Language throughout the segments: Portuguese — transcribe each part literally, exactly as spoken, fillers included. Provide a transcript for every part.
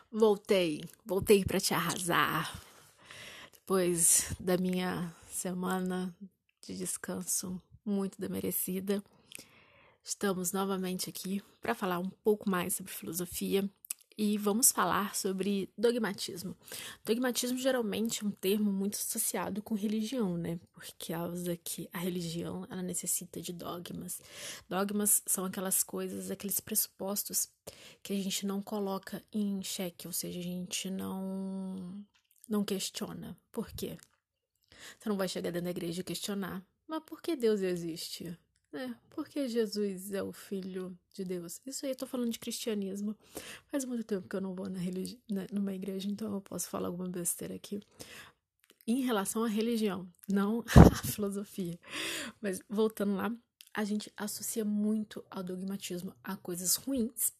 Voltei, voltei para te arrasar. Depois da minha semana de descanso muito demerecida, estamos novamente aqui para falar um pouco mais sobre filosofia e vamos falar sobre dogmatismo. Dogmatismo geralmente é um termo muito associado com religião, né? Por causa que a religião, ela necessita de dogmas. Dogmas são aquelas coisas, aqueles pressupostos que a gente não coloca em xeque, ou seja, a gente não não questiona. Por quê? Você não vai chegar dentro da igreja e questionar, mas por que Deus existe? É, porque Jesus é o Filho de Deus. Isso aí eu tô falando de cristianismo. Faz muito tempo que eu não vou na religi- na, numa igreja, então eu posso falar alguma besteira aqui. Em relação à religião, não à filosofia. Mas voltando lá, a gente associa muito ao dogmatismo a coisas ruins.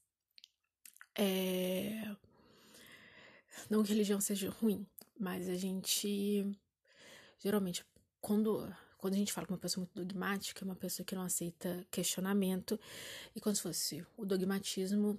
É... Não que religião seja ruim, mas a gente geralmente, quando, quando a gente fala com uma pessoa muito dogmática, é uma pessoa que não aceita questionamento, e como se fosse o dogmatismo,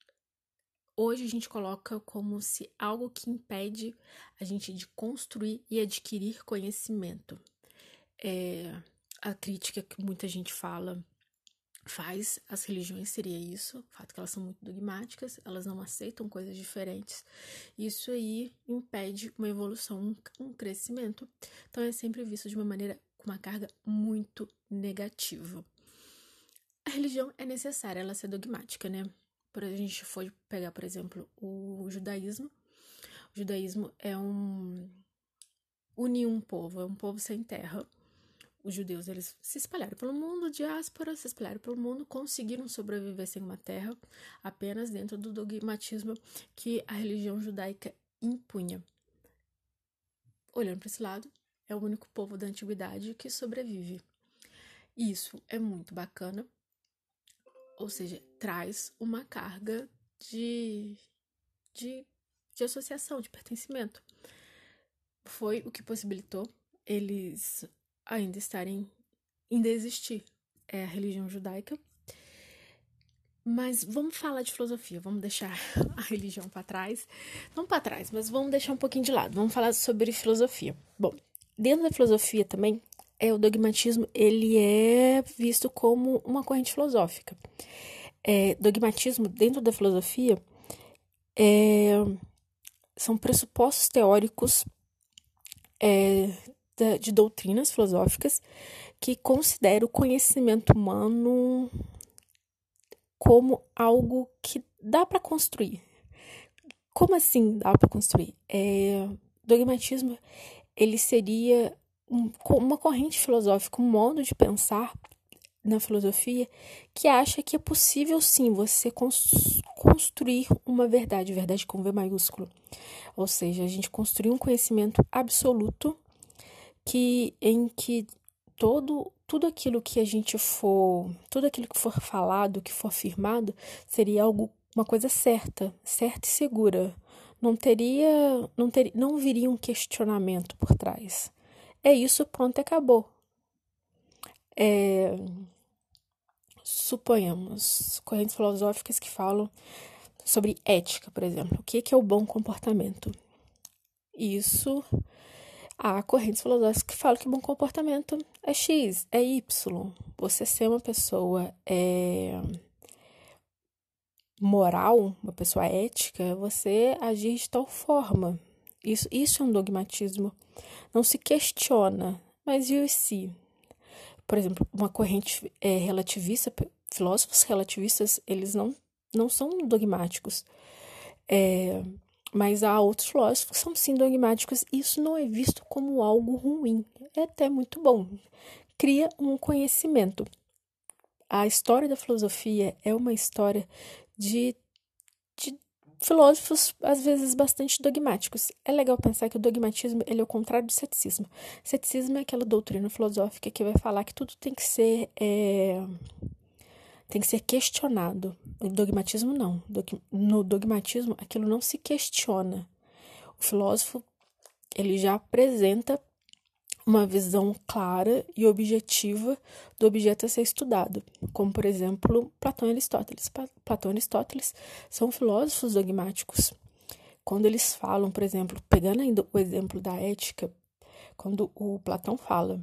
hoje a gente coloca como se algo que impede a gente de construir e adquirir conhecimento. É, a crítica que muita gente fala faz às religiões seria isso, o fato que elas são muito dogmáticas, elas não aceitam coisas diferentes. Isso aí impede uma evolução, um crescimento. Então é sempre visto de uma maneira com uma carga muito negativa. A religião é necessária ela ser dogmática, né? Por a gente for pegar, por exemplo, o judaísmo. O judaísmo é um unir um povo, é um povo sem terra. Os judeus, eles se espalharam pelo mundo, diáspora, se espalharam pelo mundo, conseguiram sobreviver sem uma terra, apenas dentro do dogmatismo que a religião judaica impunha. Olhando para esse lado, é o único povo da antiguidade que sobrevive. Isso é muito bacana, ou seja, traz uma carga de, de, de associação, de pertencimento. Foi o que possibilitou eles ainda estarem, ainda existir. É a religião judaica. Mas vamos falar de filosofia, vamos deixar a religião para trás. Não para trás, mas vamos deixar um pouquinho de lado. Vamos falar sobre filosofia. Bom, dentro da filosofia também, é o dogmatismo, ele é visto como uma corrente filosófica. É, dogmatismo, dentro da filosofia, é, são pressupostos teóricos é, de doutrinas filosóficas que consideram o conhecimento humano como algo que dá para construir. Como assim dá para construir? É, dogmatismo, ele seria um, uma corrente filosófica, um modo de pensar na filosofia que acha que é possível sim você cons- construir uma verdade, verdade com V maiúsculo. Ou seja, a gente construir um conhecimento absoluto que, em que todo, tudo aquilo que a gente for, tudo aquilo que for falado, que for afirmado, seria algo, uma coisa certa, certa e segura. Não teria, não teria, não viria um questionamento por trás. É isso, pronto, acabou. É, suponhamos, correntes filosóficas que falam sobre ética, por exemplo. O que é o bom comportamento? Isso, há correntes filosóficas que falam que bom comportamento é X, é Y. Você ser uma pessoa é, moral, uma pessoa ética, você agir de tal forma. Isso, isso é um dogmatismo. Não se questiona, mas e o se? Por exemplo, uma corrente é, relativista, filósofos relativistas, eles não, não são dogmáticos. É, mas há outros filósofos que são sim dogmáticos. E isso não é visto como algo ruim. É até muito bom. Cria um conhecimento. A história da filosofia é uma história de, de filósofos, às vezes, bastante dogmáticos. É legal pensar que o dogmatismo ele é o contrário do ceticismo. Ceticismo é aquela doutrina filosófica que vai falar que tudo tem que ser... É, tem que ser questionado. No dogmatismo, não. No dogmatismo, aquilo não se questiona. O filósofo, ele já apresenta uma visão clara e objetiva do objeto a ser estudado, como, por exemplo, Platão e Aristóteles. Platão e Aristóteles são filósofos dogmáticos. quando eles falam, por exemplo, pegando ainda o exemplo da ética, quando o Platão fala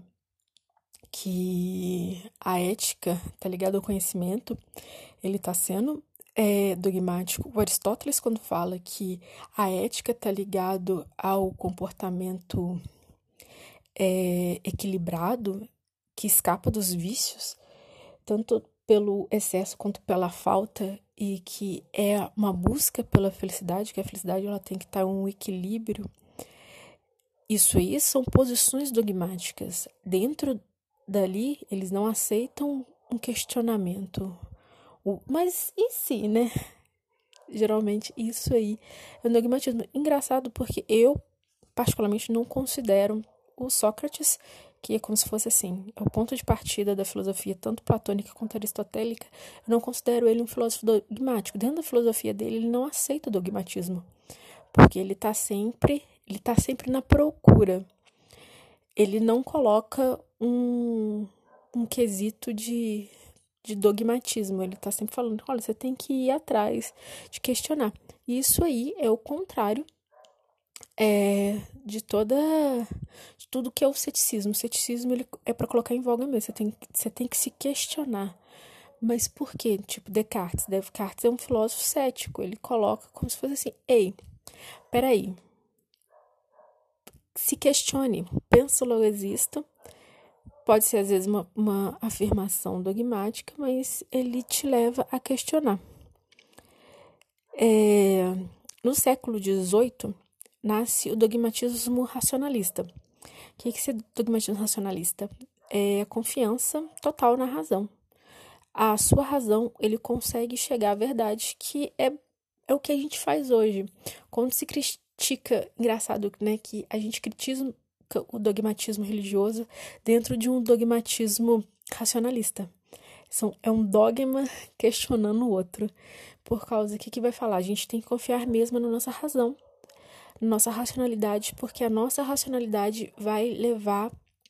que a ética está ligada ao conhecimento, ele está sendo é, dogmático. O Aristóteles, quando fala que a ética está ligado ao comportamento é, equilibrado, que escapa dos vícios, tanto pelo excesso quanto pela falta, e que é uma busca pela felicidade, que a felicidade ela tem que estar em um equilíbrio. Isso aí são posições dogmáticas. Dentro dali, eles não aceitam um questionamento. Mas e se, né? Geralmente, isso aí é um dogmatismo. Engraçado, porque eu, particularmente, não considero o Sócrates, que é como se fosse assim, é o ponto de partida da filosofia, tanto platônica quanto aristotélica, eu não considero ele um filósofo dogmático. Dentro da filosofia dele, ele não aceita o dogmatismo, porque ele está sempre, ele tá sempre na procura. Ele não coloca um, um quesito de, de dogmatismo, ele está sempre falando, olha, você tem que ir atrás de questionar. E isso aí é o contrário É, de toda de tudo que é o ceticismo. O ceticismo ele é para colocar em voga mesmo. Você tem, você tem que se questionar. Mas por quê? Tipo, Descartes. Descartes é um filósofo cético. Ele coloca como se fosse assim: ei, peraí. Se questione. Pensa, logo exista. Pode ser, às vezes, uma, uma afirmação dogmática, mas ele te leva a questionar. É, no século dezoito, nasce o dogmatismo racionalista. O que é esse dogmatismo racionalista? É a confiança total na razão. A sua razão, ele consegue chegar à verdade, que é, é o que a gente faz hoje. Quando se critica, engraçado, né, que a gente critica o dogmatismo religioso dentro de um dogmatismo racionalista. São, é um dogma questionando o outro. Por causa que que vai falar? A gente tem que confiar mesmo na nossa razão, nossa racionalidade, porque a nossa racionalidade vai levar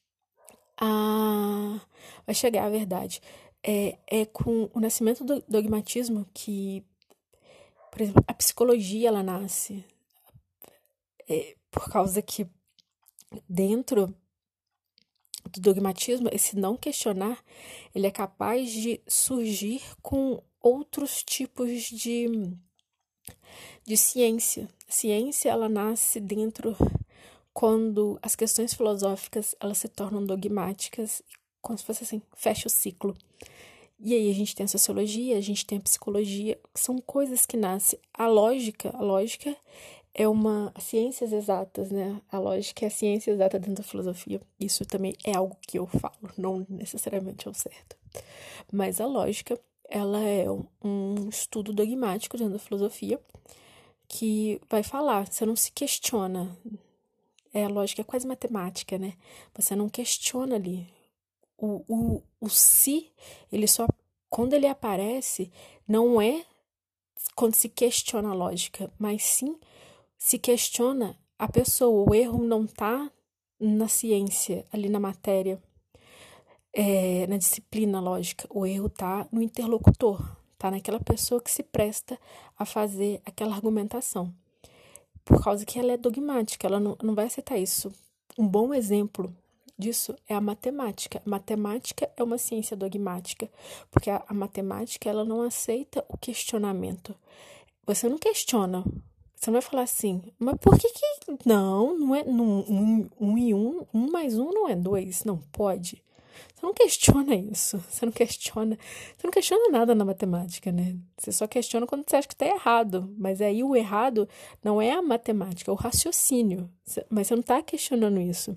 a... vai chegar à verdade. É, é com o nascimento do dogmatismo que, por exemplo, a psicologia, ela nasce. É, por causa que dentro do dogmatismo, esse não questionar, ele é capaz de surgir com outros tipos de, de ciência. A ciência, ela nasce dentro quando as questões filosóficas elas se tornam dogmáticas, como se fosse assim, fecha o ciclo. E aí a gente tem a sociologia, a gente tem a psicologia, são coisas que nascem. A lógica, a lógica é uma ciências exatas, né? A lógica é a ciência exata dentro da filosofia. Isso também é algo que eu falo, não necessariamente é o certo. Mas a lógica, ela é um estudo dogmático dentro da filosofia que vai falar, você não se questiona. É, a lógica é quase matemática, né? Você não questiona ali. O, o, o se, ele só, quando ele aparece, não é quando se questiona a lógica, mas sim se questiona a pessoa. O erro não está na ciência, ali na matéria, é, na disciplina lógica. O erro está no interlocutor, está naquela pessoa que se presta a fazer aquela argumentação. Por causa que ela é dogmática, ela não, não vai aceitar isso. Um bom exemplo disso é a matemática. A matemática é uma ciência dogmática, porque a, a matemática ela não aceita o questionamento. Você não questiona. Você não vai falar assim, mas por que que... Não, não é... Não, um, um e um, um mais um não é dois, não pode. Você não questiona isso, você não questiona... Você não questiona nada na matemática, né? Você só questiona quando você acha que está errado. Mas aí o errado não é a matemática, é o raciocínio. Mas você não está questionando isso.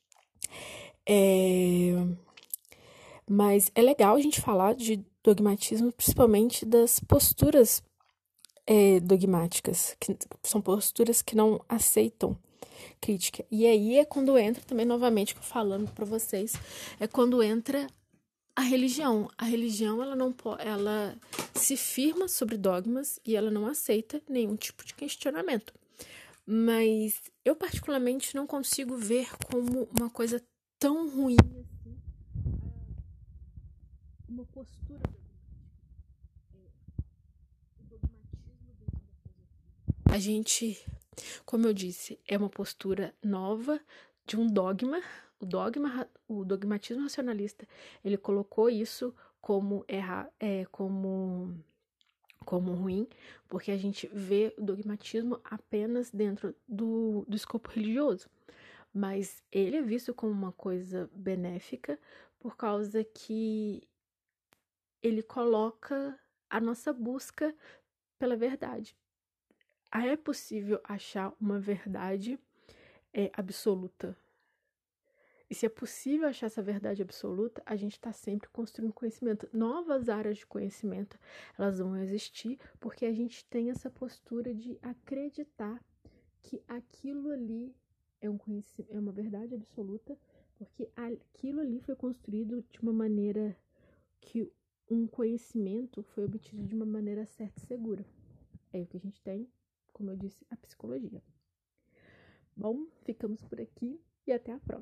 É... Mas é legal a gente falar de dogmatismo, principalmente das posturas É, dogmáticas, que são posturas que não aceitam crítica. E aí é quando entra também, novamente, falando para vocês, é quando entra a religião. A religião, ela não pode, ela se firma sobre dogmas e ela não aceita nenhum tipo de questionamento. Mas eu, particularmente, não consigo ver como uma coisa tão ruim assim, uma postura a gente Como eu disse, é uma postura nova de um dogma. O dogma, o dogmatismo racionalista, ele colocou isso como erra, é, como como ruim, porque a gente vê o dogmatismo apenas dentro do, do escopo religioso. Mas ele é visto como uma coisa benéfica por causa que ele coloca a nossa busca pela verdade. É possível achar uma verdade é, absoluta. E se é possível achar essa verdade absoluta, a gente está sempre construindo conhecimento. Novas áreas de conhecimento, elas vão existir porque a gente tem essa postura de acreditar que aquilo ali é, um conhecimento, é uma verdade absoluta, porque aquilo ali foi construído de uma maneira que um conhecimento foi obtido de uma maneira certa e segura. É o que a gente tem, como eu disse, a psicologia. Bom, ficamos por aqui e até a próxima.